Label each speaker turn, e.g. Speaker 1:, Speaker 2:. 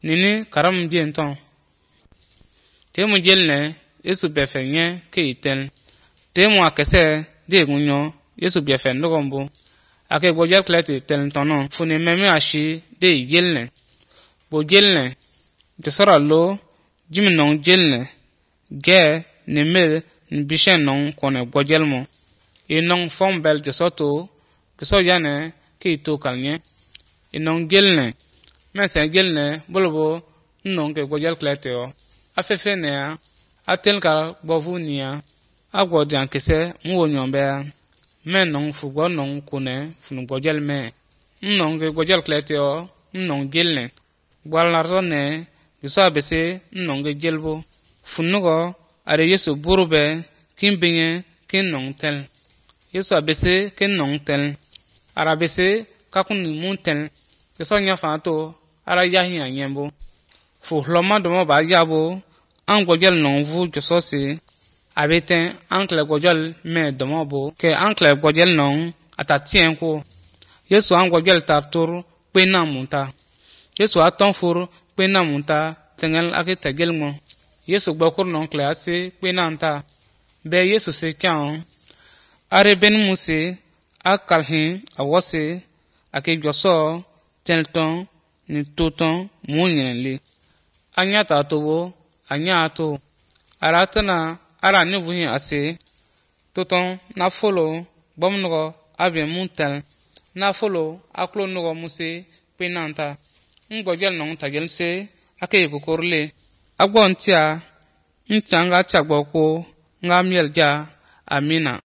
Speaker 1: nini karam bien ton te mu jel ne Yesu befe nye ke itel te mu akese de gunyo Yesu befe ndogombo ake bojel klete tel tono funi meme ashi de jel ne bo jel ne de sora lo jimi non jel ne ge ne mel bishen non kone bojel mo e non fom bel de soto ke so jane ke ito kalnye e non jel ne mese jel ne bolbo non ke bojel klete o afefe ne atel ka bovu nia agwo jan kese nwo nyombe men non fugbo non kune funu bojel me non ke bojel klete o non jel ne gwal narzone yusa bese non ke jelbo funugo are Yesu burube kimbinye kin non tel Yesu abese kin non tel arabese kakun mun tel yeso nya fato ara yahi anyembo fu hloma domo ba yabo an gojel non vu jeso se abeten ankle gojel me domo bo ke ankle gojel non atatien ko Yesu an gojel tartur pena munta Yesu aton fur pena munta tengel ake tegel mo Yesu gbokur non classe pena anta be Yesu se kan are ben muse akalhin awose ake joso telton ni toton munyenle anya tatowo anya ato aratana ara ni vuhin ase toton na follow bomnugo abe muntel na follow aklo nugo muse penanta ngojel non tagel se ake kokorle agbontia ntanga chagboko ngamielja amina